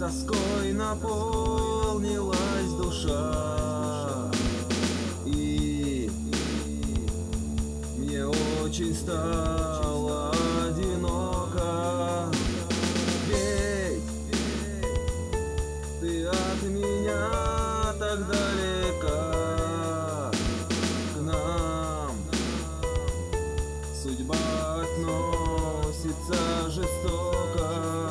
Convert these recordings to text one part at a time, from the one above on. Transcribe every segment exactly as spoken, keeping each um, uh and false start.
тоской наполнилась душа, и мне очень стало одиноко. Ведь ты от меня так далека, к нам судьба относится жестоко.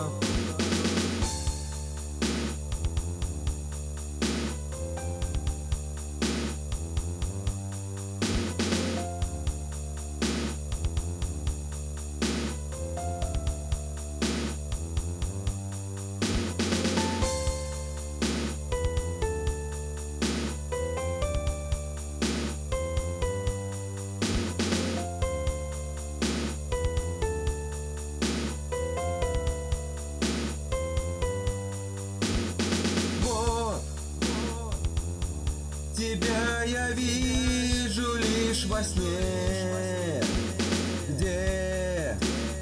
Тебя я вижу лишь во сне, где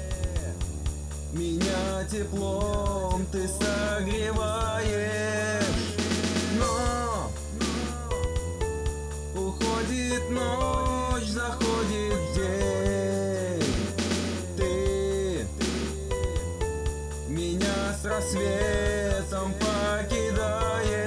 меня теплом ты согреваешь. Но уходит ночь, заходит день, ты меня с рассветом покидаешь.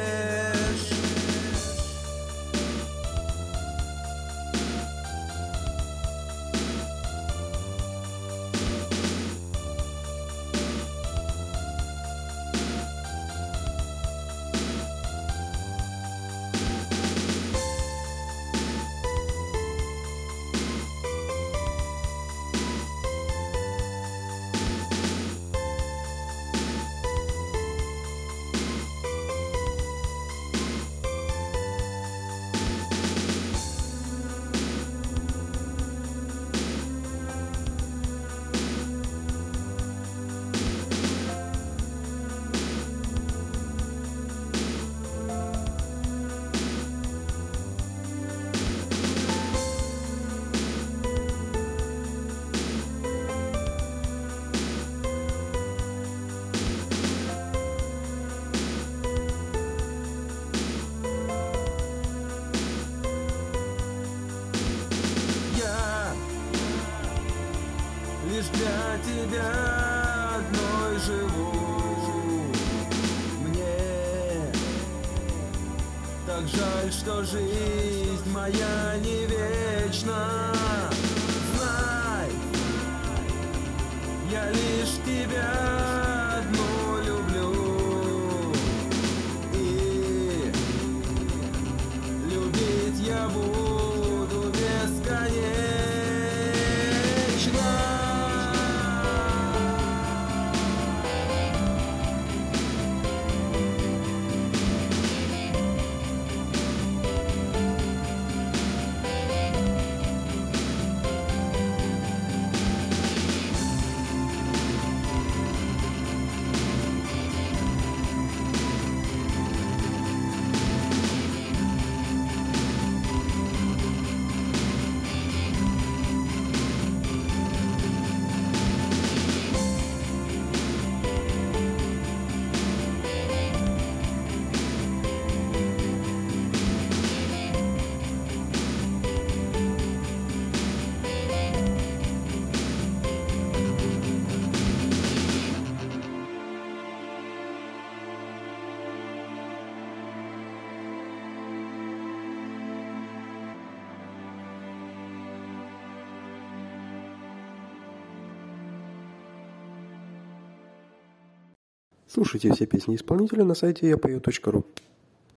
Лишь для тебя одной живу. Мне так жаль, что жизнь моя не вечна. Знай, я лишь тебя одну люблю, и любить я буду бесконечно. Слушайте все песни исполнителя на сайте я пою точка ру.